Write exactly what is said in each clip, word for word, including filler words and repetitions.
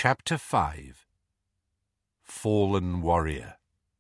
Chapter five. Fallen Warrior.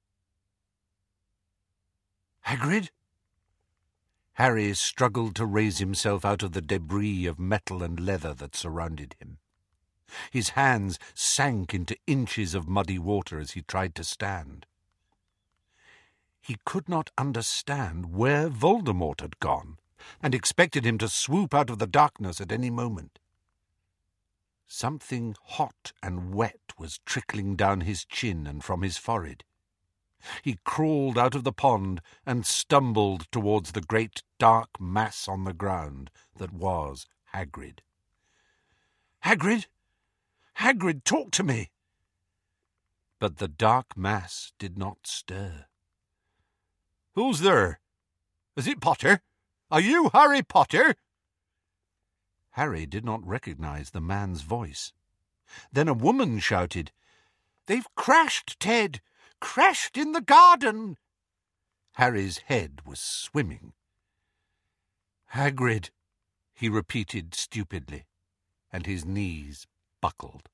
Hagrid? Harry struggled to raise himself out of the debris of metal and leather that surrounded him. His hands sank into inches of muddy water as he tried to stand. He could not understand where Voldemort had gone, and expected him to swoop out of the darkness at any moment. Something hot and wet was trickling down his chin and from his forehead. He crawled out of the pond and stumbled towards the great dark mass on the ground that was Hagrid. "Hagrid! Hagrid, talk to me!" But the dark mass did not stir. "Who's there? Is it Potter? Are you Harry Potter?" Harry did not recognize the man's voice. Then a woman shouted, "They've crashed, Ted! Crashed in the garden!" Harry's head was swimming. "Hagrid," he repeated stupidly, and his knees buckled.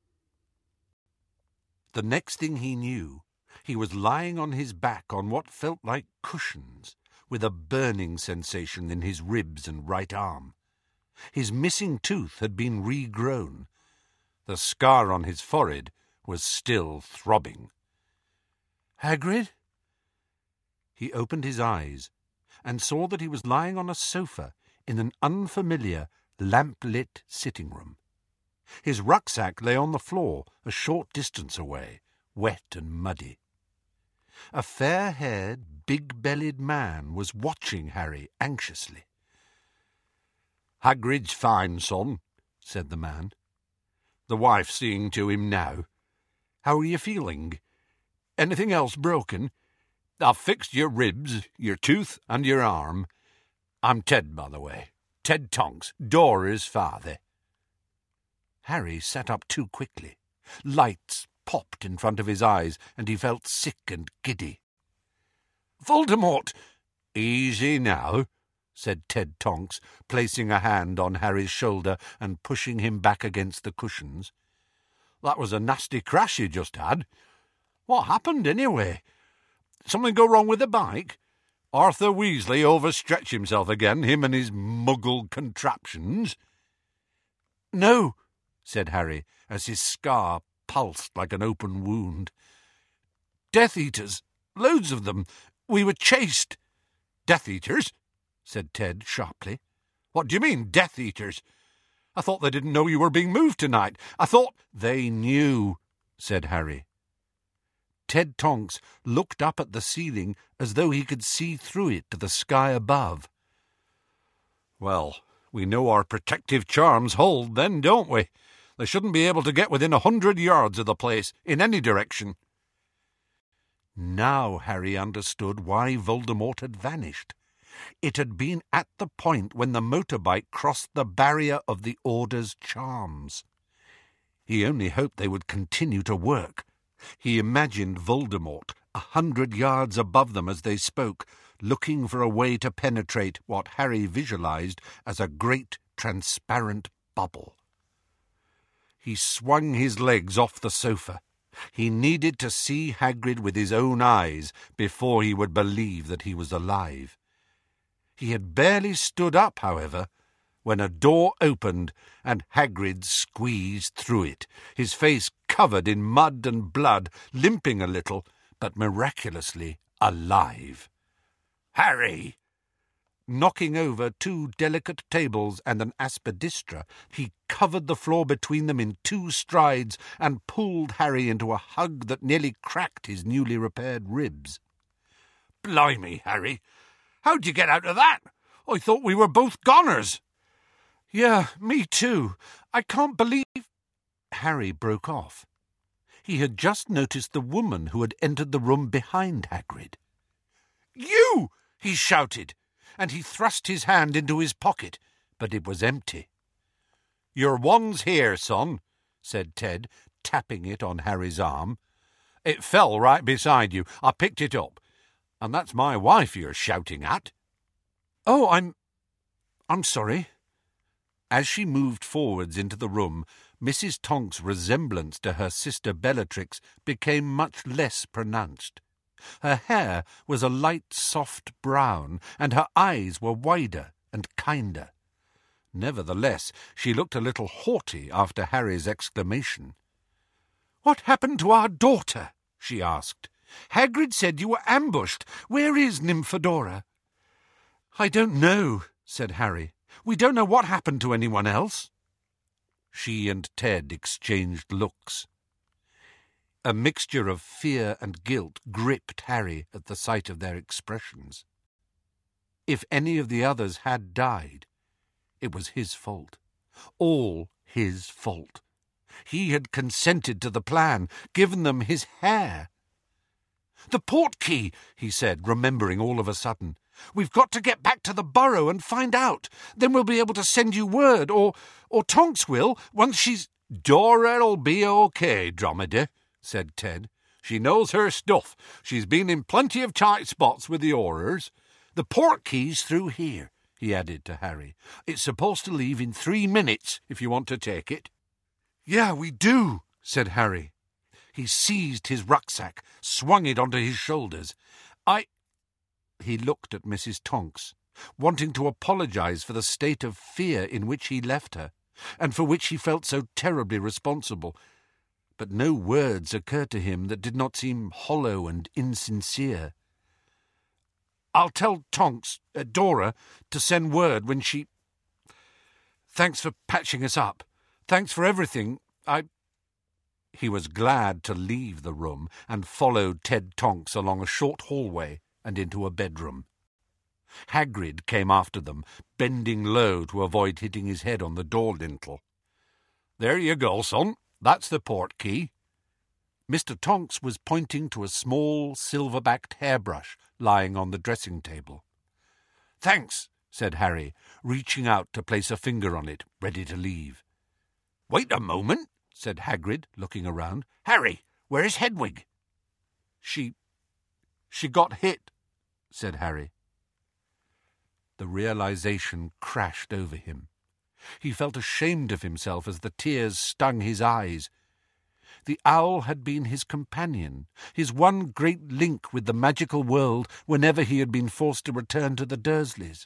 The next thing he knew, he was lying on his back on what felt like cushions, with a burning sensation in his ribs and right arm. His missing tooth had been regrown. The scar on his forehead was still throbbing. "Hagrid?" He opened his eyes and saw that he was lying on a sofa in an unfamiliar, lamp-lit sitting room. His rucksack lay on the floor a short distance away, wet and muddy. A fair-haired, big-bellied man was watching Harry anxiously. "Hagrid's fine, son," said the man. "The wife's seeing to him now. How are you feeling? Anything else broken? I've fixed your ribs, your tooth, and your arm. I'm Ted, by the way. Ted Tonks, Dora's father." Harry sat up too quickly. Lights popped in front of his eyes, and he felt sick and giddy. "Voldemort!" "Easy now," said Ted Tonks, placing a hand on Harry's shoulder and pushing him back against the cushions. "That was a nasty crash you just had. What happened, anyway? Something go wrong with the bike? Arthur Weasley overstretched himself again, him and his muggle contraptions?" "No," said Harry, as his scar pulsed like an open wound. "Death Eaters. Loads of them. We were chased." "Death Eaters?" said Ted sharply. "What do you mean, Death Eaters? I thought they didn't know you were being moved tonight. I thought—" "They knew," said Harry. Ted Tonks looked up at the ceiling as though he could see through it to the sky above. "Well, we know our protective charms hold then, don't we? They shouldn't be able to get within a hundred yards of the place, in any direction." Now Harry understood why Voldemort had vanished. It had been at the point when the motorbike crossed the barrier of the Order's charms. He only hoped they would continue to work. He imagined Voldemort a hundred yards above them as they spoke, looking for a way to penetrate what Harry visualized as a great transparent bubble. He swung his legs off the sofa. He needed to see Hagrid with his own eyes before he would believe that he was alive. He had barely stood up, however, when a door opened and Hagrid squeezed through it, his face covered in mud and blood, limping a little, but miraculously alive. "Harry!" Knocking over two delicate tables and an aspidistra, he covered the floor between them in two strides and pulled Harry into a hug that nearly cracked his newly repaired ribs. "Blimey, Harry! How'd you get out of that? I thought we were both goners." "Yeah, me too. I can't believe—" Harry broke off. He had just noticed the woman who had entered the room behind Hagrid. "You!" he shouted, and he thrust his hand into his pocket, but it was empty. "Your wand's here, son," said Ted, tapping it on Harry's arm. "It fell right beside you. I picked it up. And that's my wife you're shouting at." "Oh, I'm... I'm sorry." As she moved forwards into the room, Missus Tonks' resemblance to her sister Bellatrix became much less pronounced. Her hair was a light, soft brown, and her eyes were wider and kinder. Nevertheless, she looked a little haughty after Harry's exclamation. "What happened to our daughter?" she asked. "Hagrid said you were ambushed. Where is Nymphadora?" "I don't know," said Harry. "We don't know what happened to anyone else." She and Ted exchanged looks. A mixture of fear and guilt gripped Harry at the sight of their expressions. If any of the others had died, it was his fault. All his fault. He had consented to the plan, given them his hair. "The Portkey," he said, remembering all of a sudden. "We've got to get back to the burrow and find out. Then we'll be able to send you word, or or Tonks will, once she's—" "Dora'll be okay, Dromedy," said Ted. "She knows her stuff. She's been in plenty of tight spots with the Aurors. The Portkey's through here," he added to Harry. "It's supposed to leave in three minutes, if you want to take it." "Yeah, we do," said Harry. He seized his rucksack, swung it onto his shoulders. I... He looked at Missus Tonks, wanting to apologize for the state of fear in which he left her, and for which he felt so terribly responsible. But no words occurred to him that did not seem hollow and insincere. "I'll tell Tonks, uh, Dora, to send word when she... Thanks for patching us up. Thanks for everything. I... He was glad to leave the room and followed Ted Tonks along a short hallway and into a bedroom. Hagrid came after them, bending low to avoid hitting his head on the door lintel. "There you go, son. That's the Portkey." Mister Tonks was pointing to a small, silver-backed hairbrush lying on the dressing-table. "Thanks," said Harry, reaching out to place a finger on it, ready to leave. "Wait a moment," said Hagrid, looking around. "Harry, where is Hedwig?" She... she got hit," said Harry. The realization crashed over him. He felt ashamed of himself as the tears stung his eyes. The owl had been his companion, his one great link with the magical world whenever he had been forced to return to the Dursleys.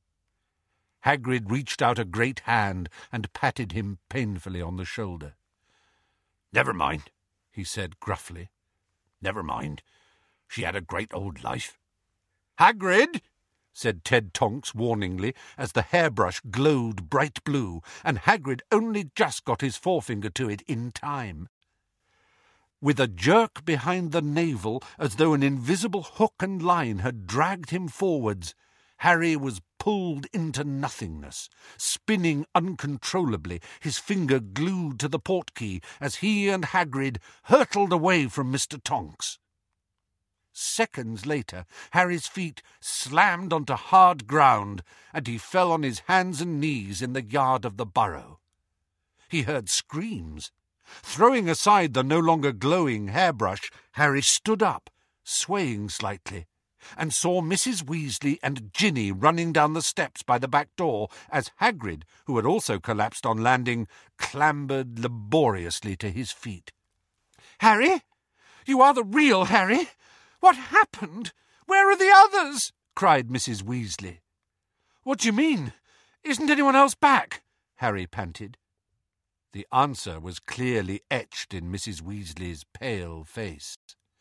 Hagrid reached out a great hand and patted him painfully on the shoulder. "Never mind," he said gruffly. "Never mind. She had a great old life." "Hagrid!" said Ted Tonks warningly, as the hairbrush glowed bright blue, and Hagrid only just got his forefinger to it in time. With a jerk behind the navel, as though an invisible hook and line had dragged him forwards, Harry was pulled into nothingness, spinning uncontrollably, his finger glued to the portkey, as he and Hagrid hurtled away from Mister Tonks. Seconds later, Harry's feet slammed onto hard ground, and he fell on his hands and knees in the yard of the burrow. He heard screams. Throwing aside the no longer glowing hairbrush, Harry stood up, swaying slightly, and saw Missus Weasley and Ginny running down the steps by the back door as Hagrid, who had also collapsed on landing, clambered laboriously to his feet. "Harry? You are the real Harry? What happened? Where are the others?" cried Missus Weasley. "What do you mean? Isn't anyone else back?" Harry panted. The answer was clearly etched in Missus Weasley's pale face.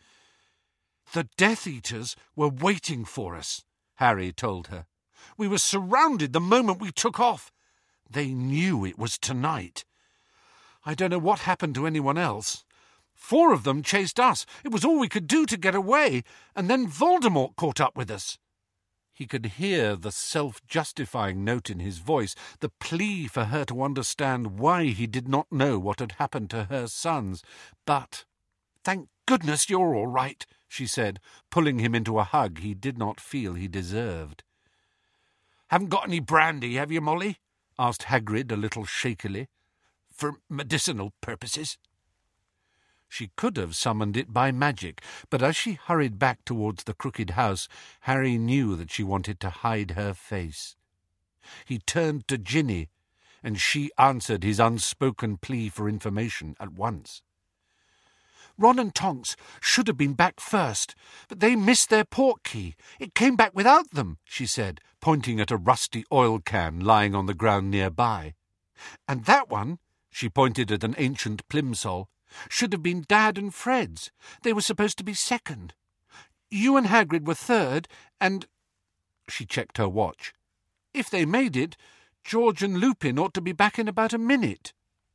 "The Death Eaters were waiting for us," Harry told her. "We were surrounded the moment we took off. They knew it was tonight. I don't know what happened to anyone else. Four of them chased us. It was all we could do to get away, and then Voldemort caught up with us." He could hear the self-justifying note in his voice, the plea for her to understand why he did not know what had happened to her sons. "But, thank goodness you're all right," she said, pulling him into a hug he did not feel he deserved. "Haven't got any brandy, have you, Molly?" asked Hagrid a little shakily. "For medicinal purposes?" She could have summoned it by magic, but as she hurried back towards the crooked house, Harry knew that she wanted to hide her face. He turned to Ginny, and she answered his unspoken plea for information at once. "Ron and Tonks should have been back first, but they missed their port key. It came back without them," she said, pointing at a rusty oil can lying on the ground nearby. "And that one," she pointed at an ancient plimsoll, "should have been Dad and Fred's. They were supposed to be second. You and Hagrid were third, and—" She checked her watch. "If they made it, George and Lupin ought to be back in about a minute."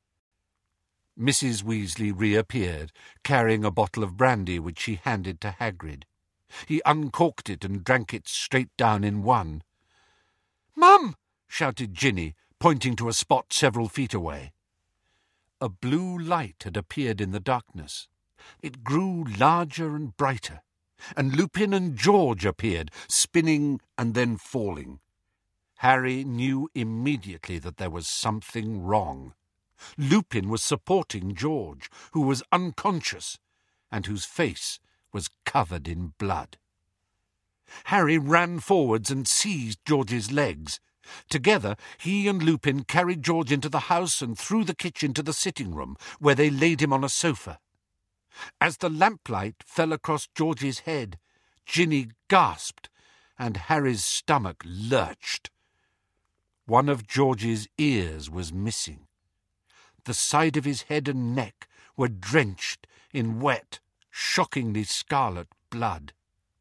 Missus Weasley reappeared, carrying a bottle of brandy which she handed to Hagrid. He uncorked it and drank it straight down in one. "Mum!" shouted Ginny, pointing to a spot several feet away. A blue light had appeared in the darkness. It grew larger and brighter, and Lupin and George appeared, spinning and then falling. Harry knew immediately that there was something wrong. Lupin was supporting George, who was unconscious, and whose face was covered in blood. Harry ran forwards and seized George's legs. Together, he and Lupin carried George into the house and through the kitchen to the sitting room, where they laid him on a sofa. As the lamplight fell across George's head, Ginny gasped, and Harry's stomach lurched. One of George's ears was missing. The side of his head and neck were drenched in wet, shockingly scarlet blood.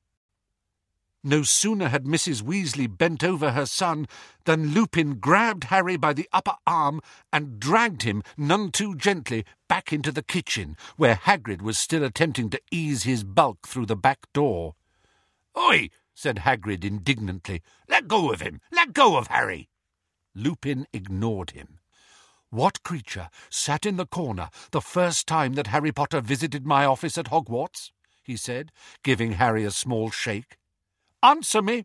No sooner had Missus Weasley bent over her son than Lupin grabbed Harry by the upper arm and dragged him, none too gently, back into the kitchen, where Hagrid was still attempting to ease his bulk through the back door. "Oi!" said Hagrid indignantly. "Let go of him! Let go of Harry!" Lupin ignored him. "What creature sat in the corner the first time that Harry Potter visited my office at Hogwarts?" he said, giving Harry a small shake. "Answer me."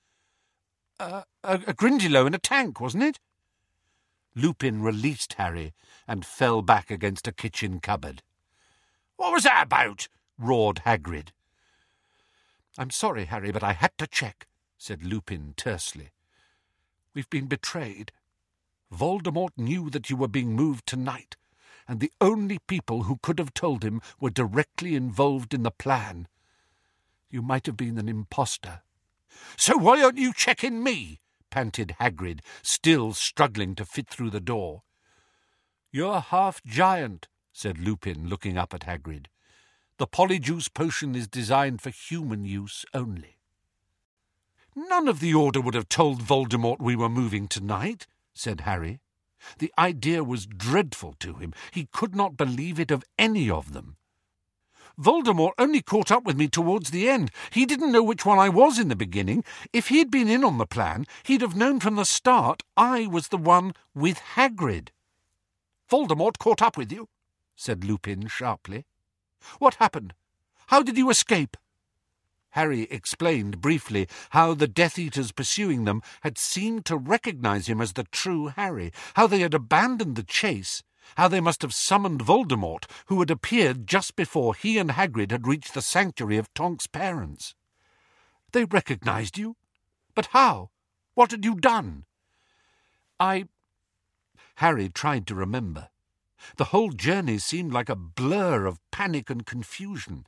Uh, a, a Grindylow in a tank, wasn't it?" Lupin released Harry and fell back against a kitchen cupboard. "What was that about?" roared Hagrid. "I'm sorry, Harry, but I had to check," said Lupin tersely. "We've been betrayed. Voldemort knew that you were being moved tonight, and the only people who could have told him were directly involved in the plan. You might have been an imposter." "So why aren't you checking me?" panted Hagrid, still struggling to fit through the door. "You're half giant," said Lupin, looking up at Hagrid. "The Polyjuice potion is designed for human use only." "None of the Order would have told Voldemort we were moving tonight," said Harry. The idea was dreadful to him. He could not believe it of any of them. "Voldemort only caught up with me towards the end. He didn't know which one I was in the beginning. If he'd been in on the plan, he'd have known from the start I was the one with Hagrid." "Voldemort caught up with you?" said Lupin sharply. "What happened? How did you escape?" Harry explained briefly how the Death Eaters pursuing them had seemed to recognize him as the true Harry, how they had abandoned the chase, how they must have summoned Voldemort, who had appeared just before he and Hagrid had reached the sanctuary of Tonk's parents. "They recognized you? But how? What had you done?" I... Harry tried to remember. The whole journey seemed like a blur of panic and confusion.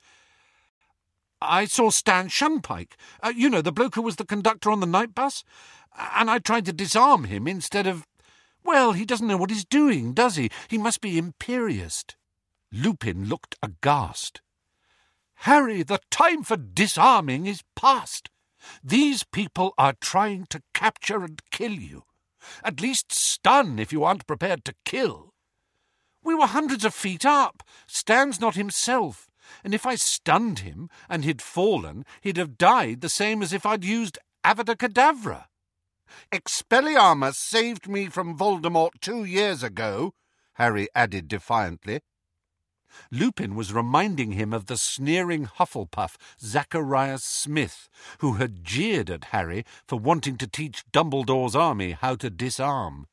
"I saw Stan Shunpike, uh, you know, the bloke who was the conductor on the night bus, and I tried to disarm him instead of... Well, he doesn't know what he's doing, does he? He must be imperious." Lupin looked aghast. "Harry, the time for disarming is past. These people are trying to capture and kill you. At least stun if you aren't prepared to kill. We were hundreds of feet up. Stan's not himself. And if I stunned him and he'd fallen, he'd have died the same as if I'd used Avada Kedavra. Expelliarmus saved me from Voldemort two years ago," Harry added defiantly. Lupin was reminding him of the sneering Hufflepuff, Zacharias Smith, who had jeered at Harry for wanting to teach Dumbledore's army how to disarm.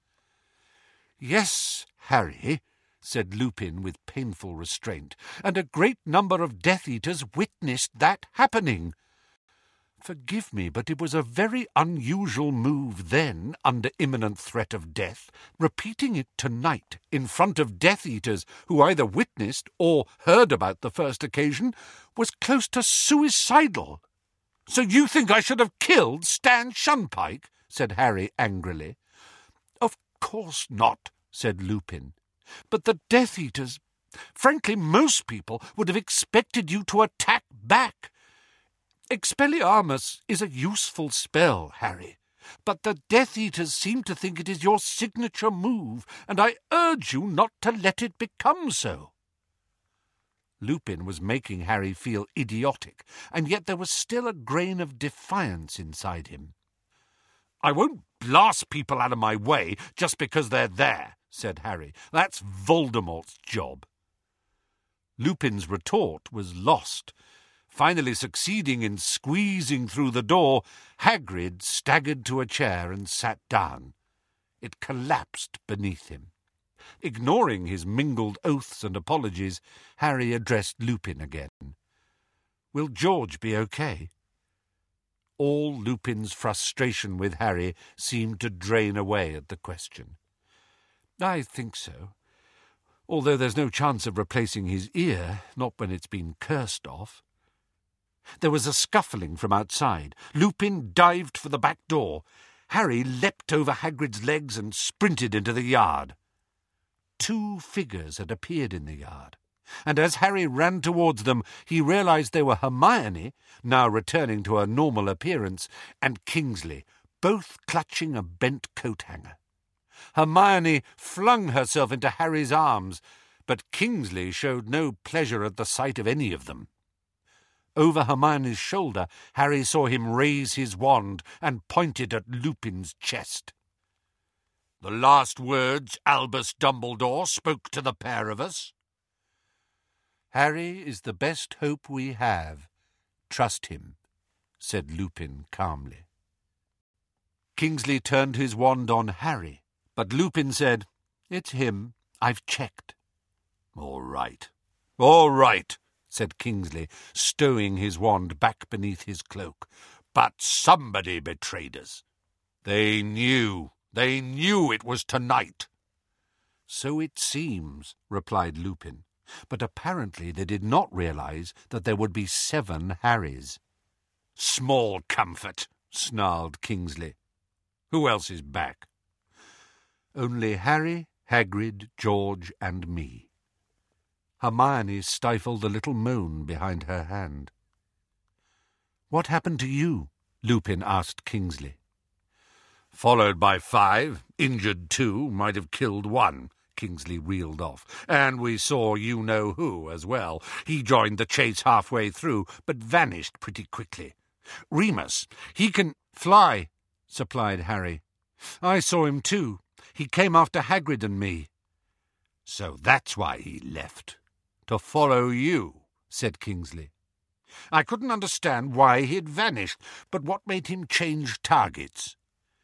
"Yes, Harry," said Lupin with painful restraint, "and a great number of Death Eaters witnessed that happening. Forgive me, but it was a very unusual move then, under imminent threat of death. Repeating it tonight, in front of Death Eaters who either witnessed or heard about the first occasion, was close to suicidal. So you think I should have killed Stan Shunpike? Said Harry angrily. Of course not, said Lupin. But the Death Eaters... Frankly, most people would have expected you to attack back. Expelliarmus is a useful spell, Harry, but the Death Eaters seem to think it is your signature move, and I urge you not to let it become so. Lupin was making Harry feel idiotic, and yet there was still a grain of defiance inside him. I won't blast people out of my way just because they're there, said Harry. That's Voldemort's job. Lupin's retort was lost. Finally succeeding in squeezing through the door, Hagrid staggered to a chair and sat down. It collapsed beneath him. Ignoring his mingled oaths and apologies, Harry addressed Lupin again. Will George be okay? All Lupin's frustration with Harry seemed to drain away at the question. I think so. Although there's no chance of replacing his ear, not when it's been cursed off. There was a scuffling from outside. Lupin dived for the back door. Harry leapt over Hagrid's legs and sprinted into the yard. Two figures had appeared in the yard, and as Harry ran towards them, he realized they were Hermione, now returning to her normal appearance, and Kingsley, both clutching a bent coat-hanger. Hermione flung herself into Harry's arms, but Kingsley showed no pleasure at the sight of any of them. Over Hermione's shoulder, Harry saw him raise his wand and pointed at Lupin's chest. The last words Albus Dumbledore spoke to the pair of us. Harry is the best hope we have. Trust him, said Lupin calmly. Kingsley turned his wand on Harry, but Lupin said, It's him. I've checked. All right. All right, said Kingsley, stowing his wand back beneath his cloak. But somebody betrayed us. They knew. They knew it was tonight. So it seems, replied Lupin. But apparently they did not realize that there would be seven Harrys. Small comfort, snarled Kingsley. Who else is back? Only Harry, Hagrid, George, and me. Hermione stifled a little moan behind her hand. What happened to you? Lupin asked Kingsley. Followed by five, injured two, might have killed one, Kingsley reeled off. And we saw you-know-who as well. He joined the chase halfway through, but vanished pretty quickly. Remus, he can fly, supplied Harry. I saw him too. He came after Hagrid and me. So that's why he left. To follow you, said Kingsley. I couldn't understand why he had vanished, but what made him change targets?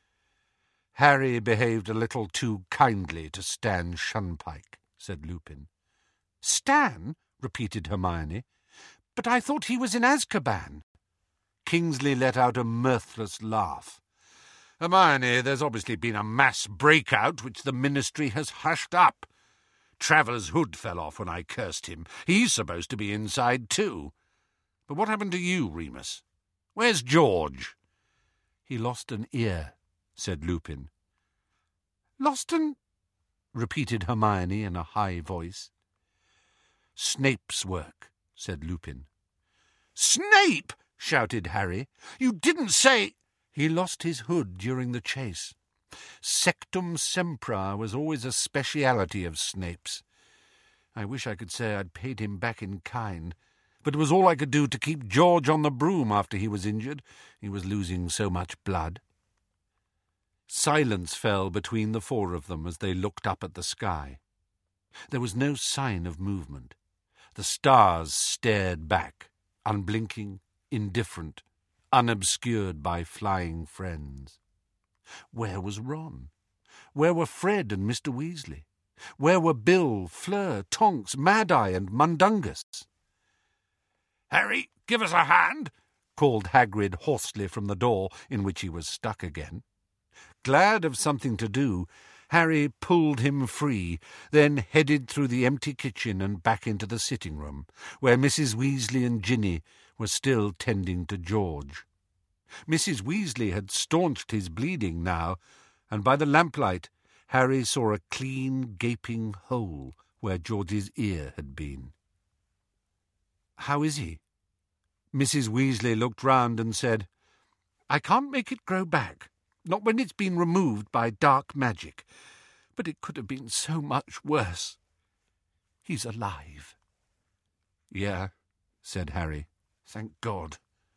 Harry behaved a little too kindly to Stan Shunpike, said Lupin. Stan? Repeated Hermione. But I thought he was in Azkaban. Kingsley let out a mirthless laugh. Hermione, there's obviously been a mass breakout which the Ministry has hushed up. Traveller's hood fell off when I cursed him. He's supposed to be inside too. But what happened to you, Remus? Where's George? He lost an ear, said Lupin. Lost an... repeated Hermione in a high voice. Snape's work, said Lupin. Snape! Shouted Harry. You didn't say... He lost his hood during the chase. Sectum Sempra was always a speciality of Snape's. I wish I could say I'd paid him back in kind, but it was all I could do to keep George on the broom after he was injured. He was losing so much blood. Silence fell between the four of them as they looked up at the sky. There was no sign of movement. The stars stared back, unblinking, indifferent, unobscured by flying friends. Where was Ron? Where were Fred and Mister Weasley? Where were Bill, Fleur, Tonks, Mad-Eye, and Mundungus? Harry, give us a hand, called Hagrid hoarsely from the door, in which he was stuck again. Glad of something to do, Harry pulled him free, then headed through the empty kitchen and back into the sitting-room, where Missus Weasley and Ginny were still tending to George. Missus Weasley had staunched his bleeding now, and by the lamplight Harry saw a clean, gaping hole where George's ear had been. "How is he?" Missus Weasley looked round and said, "I can't make it grow back. Not when it's been removed by dark magic. But it could have been so much worse. He's alive." "Yeah," said Harry. "Thank God."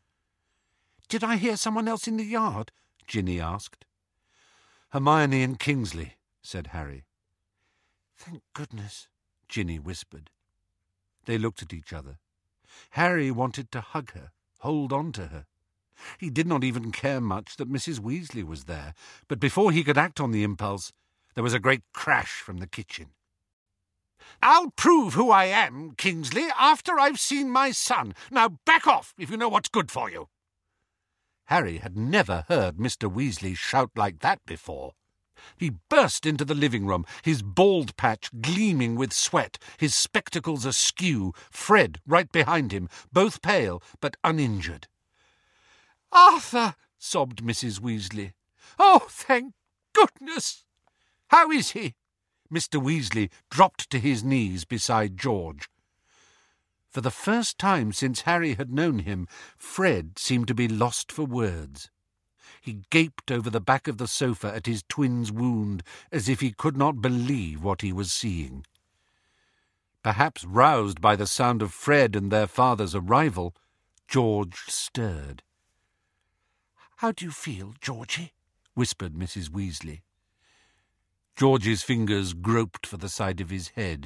"Did I hear someone else in the yard?" Ginny asked. "Hermione and Kingsley," said Harry. "Thank goodness," Ginny whispered. They looked at each other. Harry wanted to hug her, hold on to her. He did not even care much that Missus Weasley was there, but before he could act on the impulse, there was a great crash from the kitchen. "I'll prove who I am, Kingsley, after I've seen my son. Now back off, if you know what's good for you." Harry had never heard Mister Weasley shout like that before. He burst into the living-room, his bald patch gleaming with sweat, his spectacles askew, Fred right behind him, both pale but uninjured. "Arthur!" sobbed Missus Weasley. "Oh, thank goodness! How is he?" Mister Weasley dropped to his knees beside George. For the first time since Harry had known him, Fred seemed to be lost for words. He gaped over the back of the sofa at his twin's wound, as if he could not believe what he was seeing. Perhaps roused by the sound of Fred and their father's arrival, George stirred. "How do you feel, Georgie?" whispered Missus Weasley. George's fingers groped for the side of his head.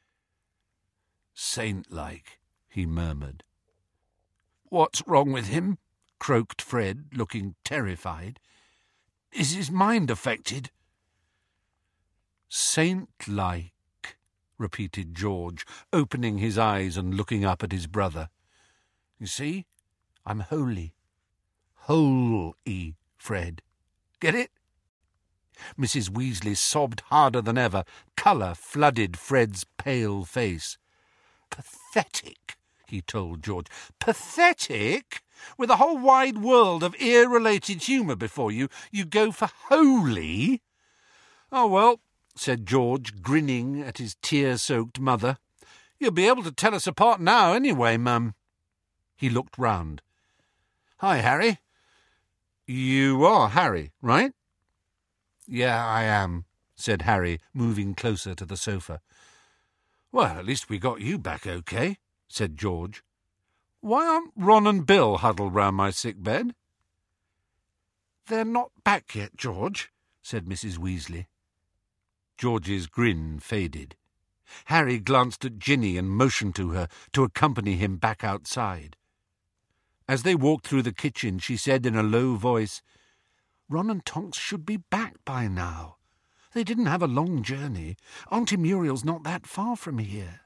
"Saint-like," he murmured. "What's wrong with him?" croaked Fred, looking terrified. "Is his mind affected?" "Saint-like," repeated George, opening his eyes and looking up at his brother. "You see, I'm holy. Holy, Fred. Get it?" Missus Weasley sobbed harder than ever. Colour flooded Fred's pale face. "Pathetic," he told George. "Pathetic? With a whole wide world of ear-related humour before you, you go for holy?" "Oh, well," said George, grinning at his tear-soaked mother. "You'll be able to tell us apart now anyway, Mum." He looked round. "Hi, Harry. You are Harry, right?" "Yeah, I am," said Harry, moving closer to the sofa. "Well, at least we got you back okay," said George. "Why aren't Ron and Bill huddled round my sick bed?" "They're not back yet, George," said Missus Weasley. George's grin faded. Harry glanced at Ginny and motioned to her to accompany him back outside. As they walked through the kitchen, she said in a low voice, "Ron and Tonks should be back by now. They didn't have a long journey. Auntie Muriel's not that far from here."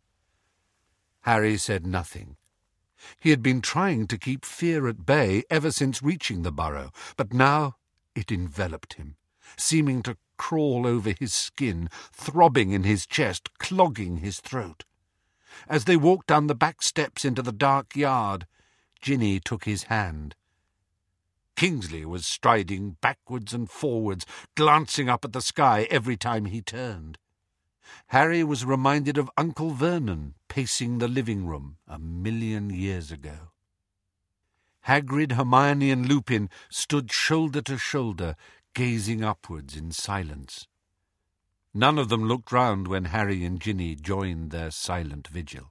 Harry said nothing. He had been trying to keep fear at bay ever since reaching the burrow, but now it enveloped him, seeming to crawl over his skin, throbbing in his chest, clogging his throat. As they walked down the back steps into the dark yard, Ginny took his hand. Kingsley was striding backwards and forwards, glancing up at the sky every time he turned. Harry was reminded of Uncle Vernon pacing the living-room a million years ago. Hagrid, Hermione and Lupin stood shoulder to shoulder, gazing upwards in silence. None of them looked round when Harry and Ginny joined their silent vigil.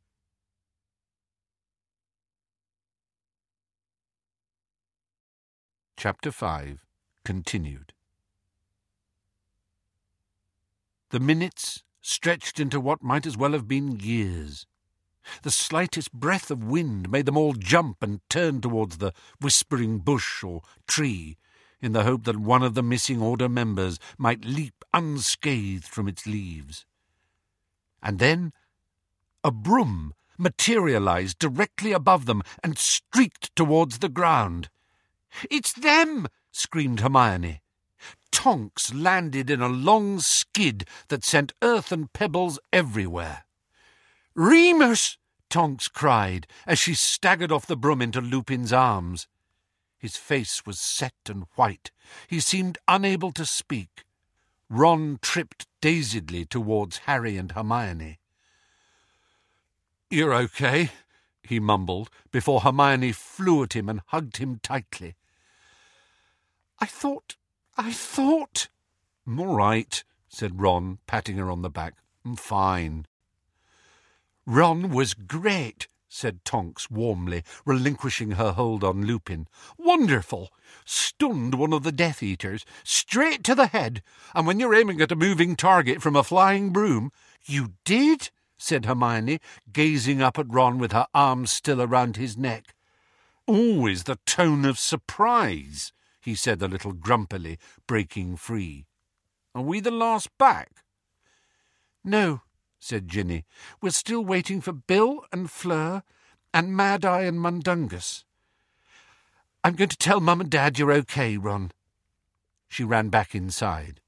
Chapter five, continued. The minutes stretched into what might as well have been years. The slightest breath of wind made them all jump and turn towards the whispering bush or tree, in the hope that one of the missing Order members might leap unscathed from its leaves. And then a broom materialised directly above them and streaked towards the ground. "It's them!" screamed Hermione. Tonks landed in a long skid that sent earth and pebbles everywhere. "Remus!" Tonks cried as she staggered off the broom into Lupin's arms. His face was set and white. He seemed unable to speak. Ron tripped dazedly towards Harry and Hermione. "You're okay," he mumbled, before Hermione flew at him and hugged him tightly. I thought, I thought... "All right," said Ron, patting her on the back. "I'm fine." "Ron was great," said Tonks warmly, relinquishing her hold on Lupin. "Wonderful! Stunned one of the Death Eaters, straight to the head, and when you're aiming at a moving target from a flying broom—" "You did?" said Hermione, gazing up at Ron with her arms still around his neck. "Always the tone of surprise," he said a little grumpily, breaking free. "Are we the last back?" "No," said Ginny. "We're still waiting for Bill and Fleur and Mad-Eye and Mundungus. I'm going to tell Mum and Dad you're okay, Ron." She ran back inside.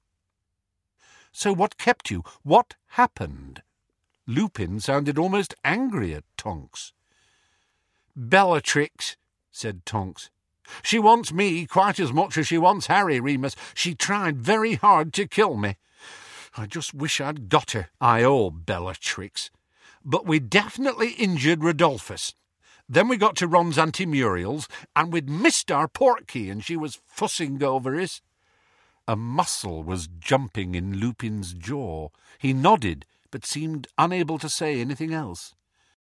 "So what kept you? What happened?" Lupin sounded almost angry at Tonks. "Bellatrix," said Tonks. "She wants me quite as much as she wants Harry, Remus. She tried very hard to kill me. I just wish I'd got her, I owe Bellatrix. But we definitely injured Rodolphus. Then we got to Ron's Auntie Muriel's, and we'd missed our portkey, and she was fussing over us." A muscle was jumping in Lupin's jaw. He nodded, but seemed unable to say anything else.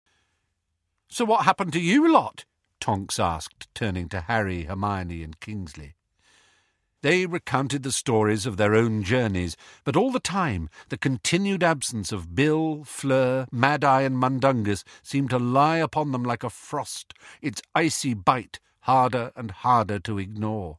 "So what happened to you lot?" Tonks asked, turning to Harry, Hermione and Kingsley. They recounted the stories of their own journeys, but all the time the continued absence of Bill, Fleur, Mad-Eye and Mundungus seemed to lie upon them like a frost, its icy bite harder and harder to ignore.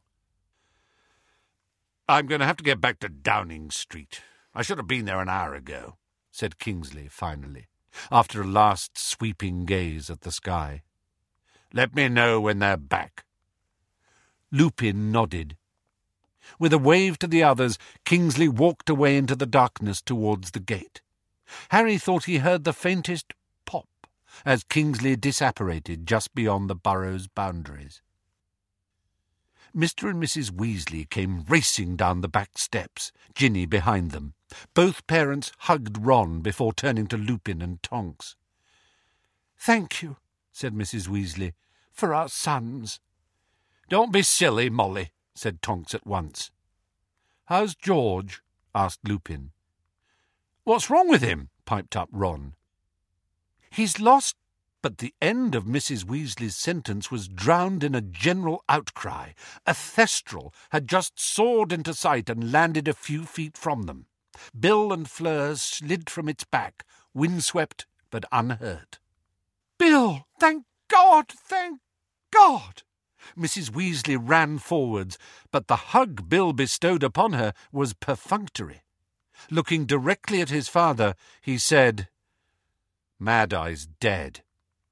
"I'm going to have to get back to Downing Street. I should have been there an hour ago," said Kingsley finally, after a last sweeping gaze at the sky. "Let me know when they're back." Lupin nodded. With a wave to the others, Kingsley walked away into the darkness towards the gate. Harry thought he heard the faintest pop as Kingsley disapparated just beyond the burrow's boundaries. Mister and Missus Weasley came racing down the back steps, Ginny behind them. Both parents hugged Ron before turning to Lupin and Tonks. "Thank you," said Missus Weasley, "for our sons." "Don't be silly, Molly," said Tonks at once. "How's George?" asked Lupin. "What's wrong with him?" piped up Ron. "He's lost—" But the end of Missus Weasley's sentence was drowned in a general outcry. A thestral had just soared into sight and landed a few feet from them. Bill and Fleur slid from its back, windswept but unhurt. "Bill! Thank God! Thank God!" Missus Weasley ran forwards, but the hug Bill bestowed upon her was perfunctory. Looking directly at his father, he said, "Mad-Eye's dead."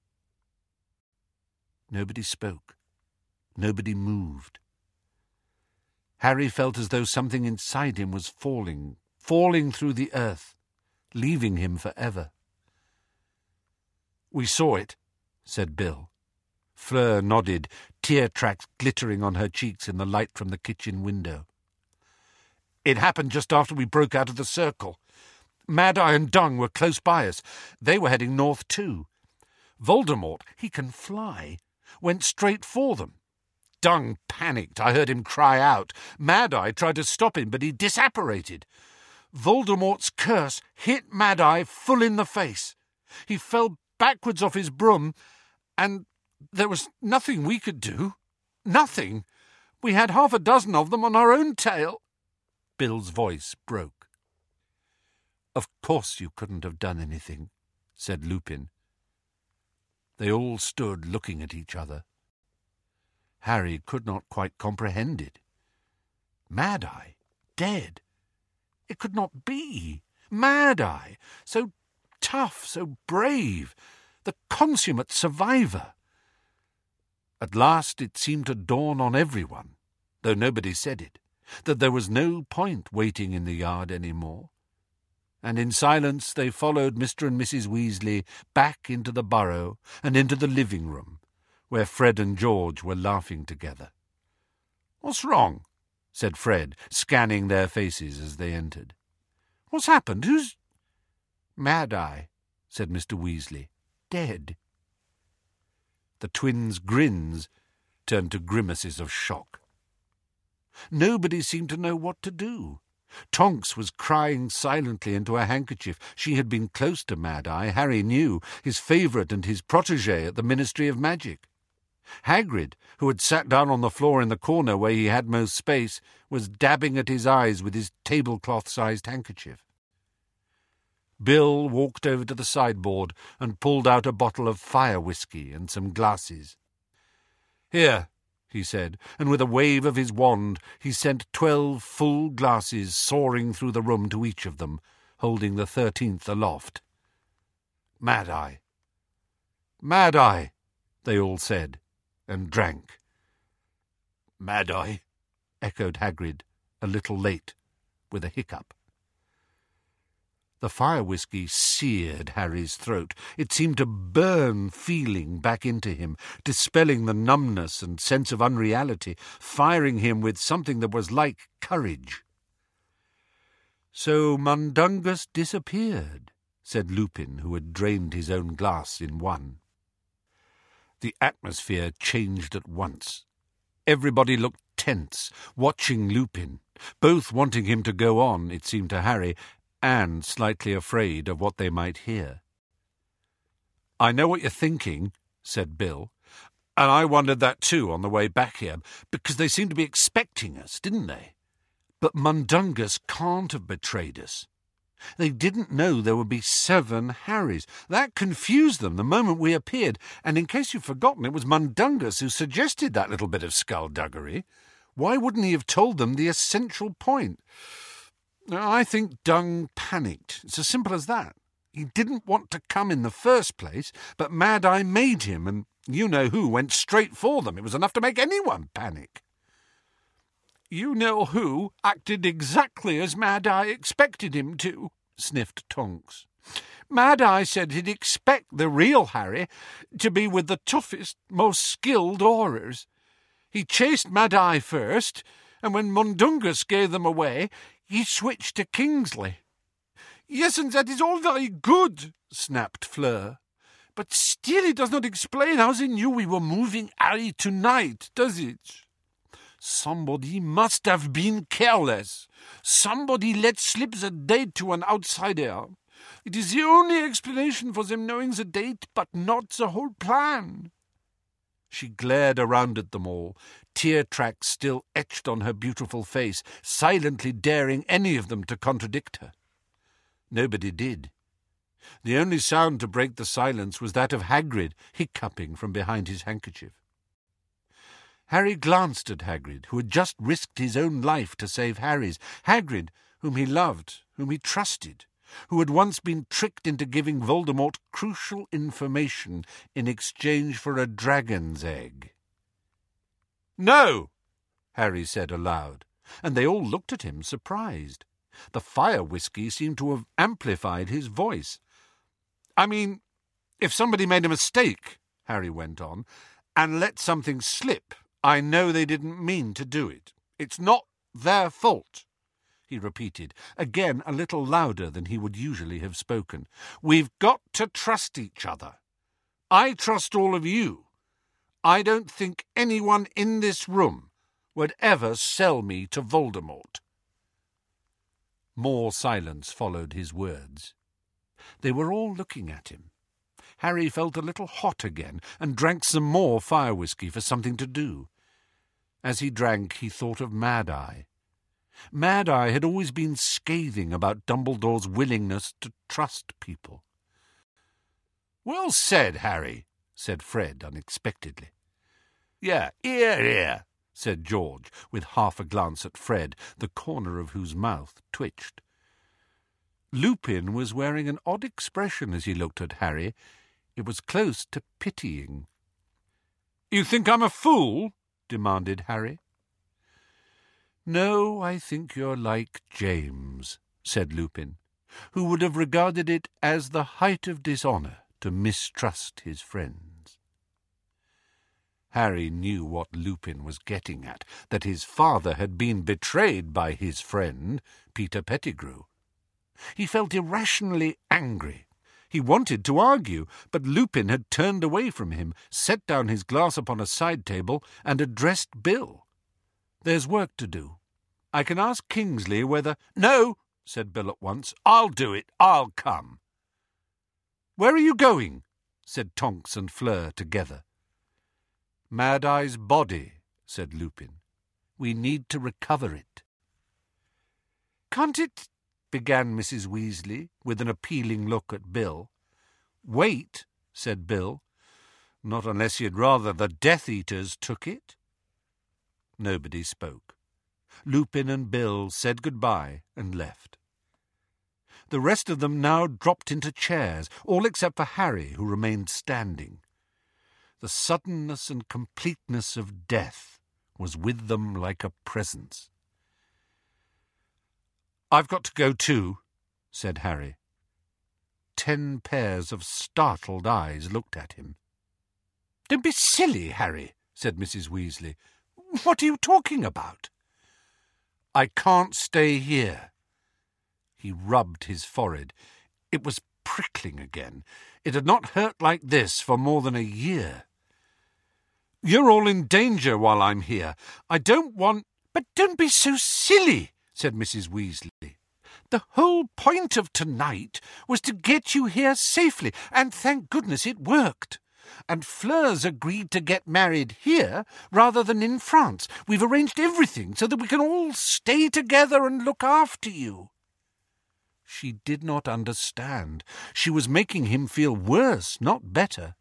Nobody spoke. Nobody moved. Harry felt as though something inside him was falling, falling through the earth, leaving him forever. "We saw it," said Bill. Fleur nodded, tear tracks glittering on her cheeks in the light from the kitchen window. "It happened just after we broke out of the circle. Mad-Eye and Dung were close by us. They were heading north too. Voldemort, he can fly, went straight for them. Dung panicked. I heard him cry out. Mad-Eye tried to stop him, but he disapparated. Voldemort's curse hit Mad-Eye full in the face. He fell backwards off his broom, and there was nothing we could do. Nothing. We had half a dozen of them on our own tail." Bill's voice broke. "Of course you couldn't have done anything," said Lupin. They all stood looking at each other. Harry could not quite comprehend it. Mad-Eye? Dead? It could not be. Mad-Eye, so tough, so brave, The consummate survivor. At last it seemed to dawn on everyone, though nobody said it, that there was no point waiting in the yard any more. And in silence they followed Mister and Missus Weasley back into the burrow and into the living room, where Fred and George were laughing together. "What's wrong?" said Fred, scanning their faces as they entered. "What's happened? Who's—" "Mad-Eye," said Mister Weasley. "Dead." The twins' grins turned to grimaces of shock. Nobody seemed to know what to do. Tonks was crying silently into a handkerchief. She had been close to Mad-Eye, Harry knew, his favourite and his protégé at the Ministry of Magic. Hagrid, who had sat down on the floor in the corner where he had most space, was dabbing at his eyes with his tablecloth-sized handkerchief. Bill walked over to the sideboard and pulled out a bottle of fire whiskey and some glasses. "Here," he said, and with a wave of his wand he sent twelve full glasses soaring through the room to each of them, holding the thirteenth aloft. "Mad-Eye! Mad-Eye!" they all said, and drank. "Mad-Eye!" echoed Hagrid, a little late, with a hiccup. The fire whiskey seared Harry's throat. It seemed to burn feeling back into him, dispelling the numbness and sense of unreality, firing him with something that was like courage. "So Mundungus disappeared," said Lupin, who had drained his own glass in one. The atmosphere changed at once. Everybody looked tense, watching Lupin, both wanting him to go on, it seemed to Harry, and slightly afraid of what they might hear. "I know what you're thinking," said Bill, "and I wondered that too on the way back here, because they seemed to be expecting us, didn't they? But Mundungus can't have betrayed us. They didn't know there would be seven Harrys. That confused them the moment we appeared, and in case you've forgotten, it was Mundungus who suggested that little bit of skullduggery. Why wouldn't he have told them the essential point? I think Dung panicked. It's as simple as that. He didn't want to come in the first place, but Mad-Eye made him, and you-know-who went straight for them. It was enough to make anyone panic." "You-know-who acted exactly as Mad-Eye expected him to," sniffed Tonks. "Mad-Eye said he'd expect the real Harry to be with the toughest, most skilled Aurors. He chased Mad-Eye first, and when Mundungus gave them away, he switched to Kingsley." "Yes, and that is all very good," snapped Fleur. "But still it does not explain how they knew we were moving Harry tonight, does it? Somebody must have been careless. Somebody let slip the date to an outsider. It is the only explanation for them knowing the date, but not the whole plan." She glared around at them all, tear tracks still etched on her beautiful face, silently daring any of them to contradict her. Nobody did. The only sound to break the silence was that of Hagrid hiccuping from behind his handkerchief. Harry glanced at Hagrid, who had just risked his own life to save Harry's. Hagrid, whom he loved, whom he trusted, who had once been tricked into giving Voldemort crucial information in exchange for a dragon's egg. "No!" Harry said aloud, and they all looked at him, surprised. The fire whiskey seemed to have amplified his voice. "I mean, if somebody made a mistake," Harry went on, "and let something slip, I know they didn't mean to do it. It's not their fault," he repeated, again a little louder than he would usually have spoken. "We've got to trust each other. I trust all of you. I don't think anyone in this room would ever sell me to Voldemort." More silence followed his words. They were all looking at him. Harry felt a little hot again, and drank some more fire whiskey for something to do. As he drank, he thought of Mad-Eye. Mad-Eye had always been scathing about Dumbledore's willingness to trust people. "Well said, Harry," said Fred unexpectedly. "Yeah, here, here," said George, with half a glance at Fred, the corner of whose mouth twitched. Lupin was wearing an odd expression as he looked at Harry. It was close to pitying. "You think I'm a fool?" demanded Harry. "No, I think you're like James," said Lupin, who would have regarded it as the height of dishonour to mistrust his friends. Harry knew what Lupin was getting at, that his father had been betrayed by his friend, Peter Pettigrew. He felt irrationally angry. He wanted to argue, but Lupin had turned away from him, set down his glass upon a side table, and addressed Bill. "There's work to do. I can ask Kingsley whether—" "No," said Bill at once. "I'll do it. I'll come." "Where are you going?" said Tonks and Fleur together. "Mad-Eye's body," said Lupin. "We need to recover it." "Can't it—" began Missus Weasley, with an appealing look at Bill. "Wait," said Bill. "Not unless you'd rather the Death Eaters took it." Nobody spoke. Lupin and Bill said goodbye and left. The rest of them now dropped into chairs, all except for Harry, who remained standing. The suddenness and completeness of death was with them like a presence. "I've got to go too," said Harry. Ten pairs of startled eyes looked at him. "Don't be silly, Harry," said Missus Weasley. "What are you talking about?" "I can't stay here." He rubbed his forehead. It was prickling again. It had not hurt like this for more than a year. "You're all in danger while I'm here. I don't want—" "But don't be so silly," said Missus Weasley. "The whole point of tonight was to get you here safely, and thank goodness it worked. And Fleur's agreed to get married here rather than in France. We've arranged everything so that we can all stay together and look after you." She did not understand. She was making him feel worse, not better.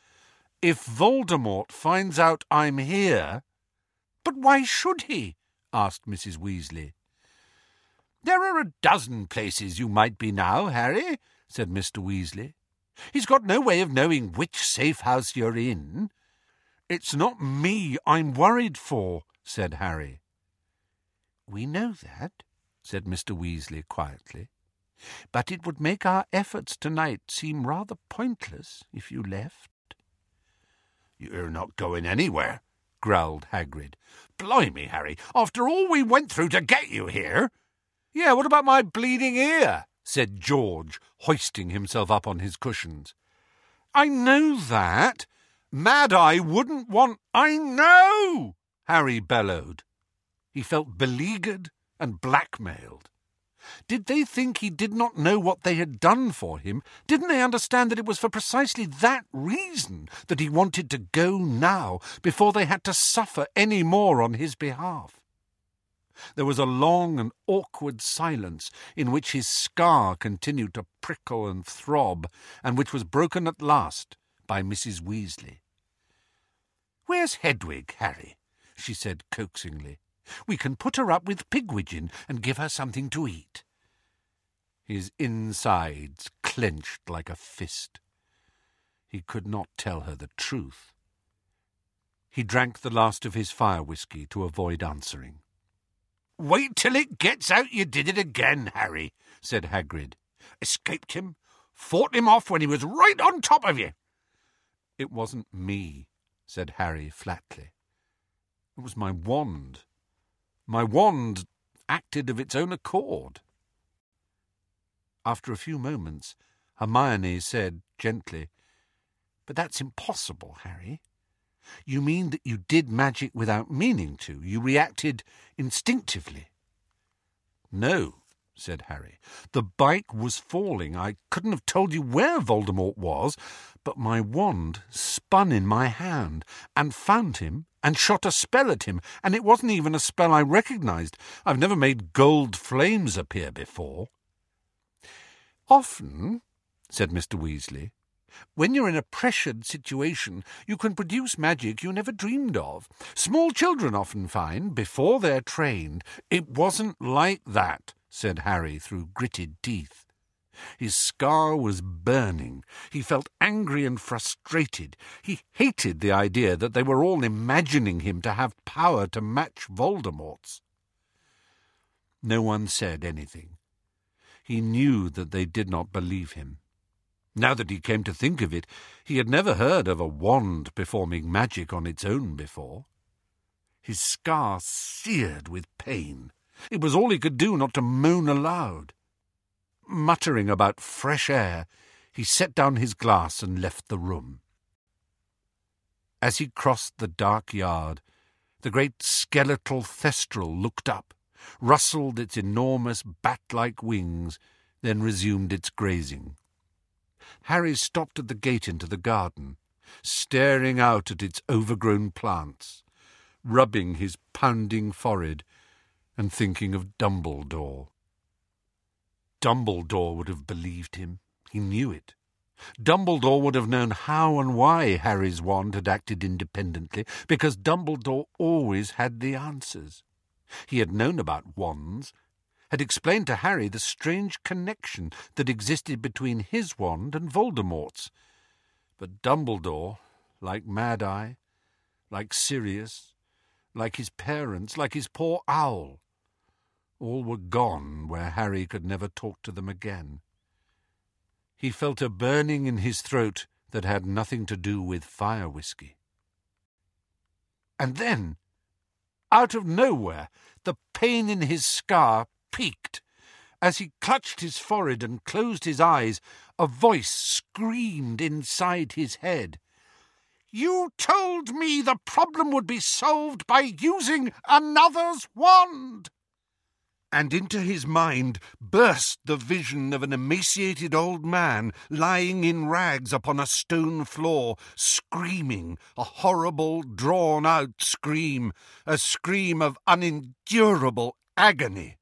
"If Voldemort finds out I'm here—" "But why should he?" asked Missus Weasley. "There are a dozen places you might be now, Harry," said Mister Weasley. "He's got no way of knowing which safe house you're in." "It's not me I'm worried for," said Harry. "We know that," said Mister Weasley quietly. "But it would make our efforts tonight seem rather pointless if you left." "You're not going anywhere," growled Hagrid. "Blimey, Harry, after all we went through to get you here." "Yeah, what about my bleeding ear?" said George, hoisting himself up on his cushions. "I know that. Mad-Eye wouldn't want—" "I know!" Harry bellowed. He felt beleaguered and blackmailed. Did they think he did not know what they had done for him? Didn't they understand that it was for precisely that reason that he wanted to go now, before they had to suffer any more on his behalf? There was a long and awkward silence in which his scar continued to prickle and throb, and which was broken at last by Missus Weasley. "Where's Hedwig, Harry?" she said coaxingly. "We can put her up with Pigwidgeon and give her something to eat." His insides clenched like a fist. He could not tell her the truth. He drank the last of his fire whisky to avoid answering. "Wait till it gets out you did it again, Harry," said Hagrid. "Escaped him, fought him off when he was right on top of you." "It wasn't me," said Harry flatly. "It was my wand. My wand acted of its own accord." After a few moments, Hermione said gently, "But that's impossible, Harry. You mean that you did magic without meaning to? You reacted instinctively?" "No," said Harry. "The bike was falling. I couldn't have told you where Voldemort was, but my wand spun in my hand and found him and shot a spell at him, and it wasn't even a spell I recognized. I've never made gold flames appear before." "Often," said Mister Weasley, "when you're in a pressured situation, you can produce magic you never dreamed of. Small children often find, before they're trained." "It wasn't like that," said Harry through gritted teeth. His scar was burning. He felt angry and frustrated. He hated the idea that they were all imagining him to have power to match Voldemort's. No one said anything. He knew that they did not believe him. Now that he came to think of it, he had never heard of a wand performing magic on its own before. His scar seared with pain. It was all he could do not to moan aloud. Muttering about fresh air, he set down his glass and left the room. As he crossed the dark yard, the great skeletal thestral looked up, rustled its enormous bat-like wings, then resumed its grazing. Harry stopped at the gate into the garden, staring out at its overgrown plants, rubbing his pounding forehead and thinking of Dumbledore. Dumbledore would have believed him. He knew it. Dumbledore would have known how and why Harry's wand had acted independently, because Dumbledore always had the answers. He had known about wands, had explained to Harry the strange connection that existed between his wand and Voldemort's. But Dumbledore, like Mad-Eye, like Sirius, like his parents, like his poor owl, all were gone where Harry could never talk to them again. He felt a burning in his throat that had nothing to do with fire whiskey. And then, out of nowhere, the pain in his scar peaked. As he clutched his forehead and closed his eyes, a voice screamed inside his head. "You told me the problem would be solved by using another's wand!" And into his mind burst the vision of an emaciated old man lying in rags upon a stone floor, screaming, a horrible, drawn-out scream, a scream of unendurable agony.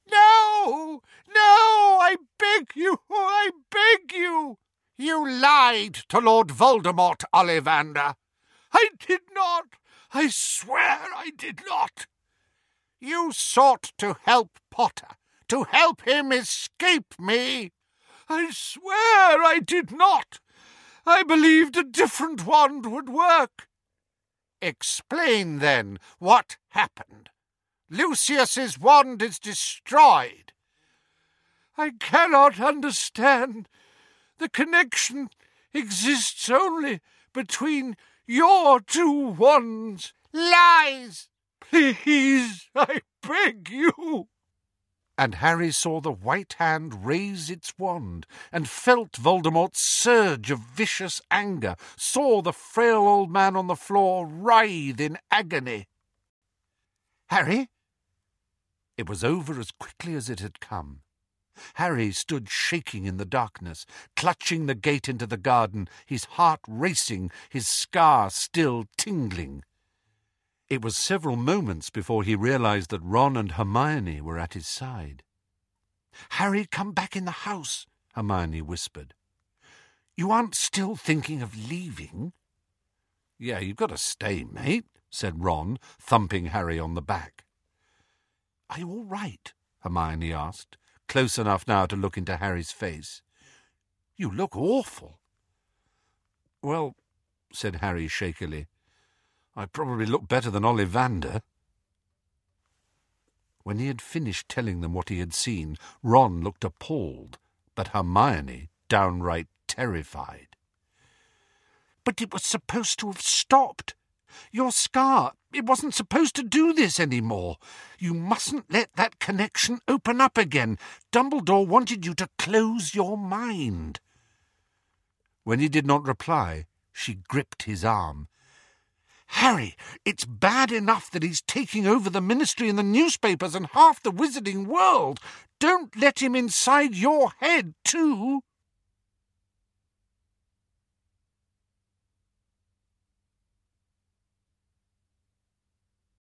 "No! No! I beg you! I beg you! You lied to Lord Voldemort, Ollivander!" "I did not! I swear I did not!" "You sought to help Potter, to help him escape me." "I swear I did not. I believed a different wand would work." "Explain, then, what happened. Lucius's wand is destroyed." "I cannot understand. The connection exists only between your two wands." "Lies!" "Please, I beg you." And Harry saw the white hand raise its wand, and felt Voldemort's surge of vicious anger, saw the frail old man on the floor writhe in agony. "Harry?" It was over as quickly as it had come. Harry stood shaking in the darkness, clutching the gate into the garden, his heart racing, his scar still tingling. It was several moments before he realized that Ron and Hermione were at his side. "Harry, come back in the house," Hermione whispered. "You aren't still thinking of leaving?" "Yeah, you've got to stay, mate," said Ron, thumping Harry on the back. "Are you all right?" Hermione asked, close enough now to look into Harry's face. "You look awful." "Well," said Harry shakily, "I probably look better than Ollivander." When he had finished telling them what he had seen, Ron looked appalled, but Hermione downright terrified. "But it was supposed to have stopped. Your scar, it wasn't supposed to do this anymore. You mustn't let that connection open up again. Dumbledore wanted you to close your mind." When he did not reply, she gripped his arm. "Harry, it's bad enough that he's taking over the ministry and the newspapers and half the wizarding world. Don't let him inside your head, too."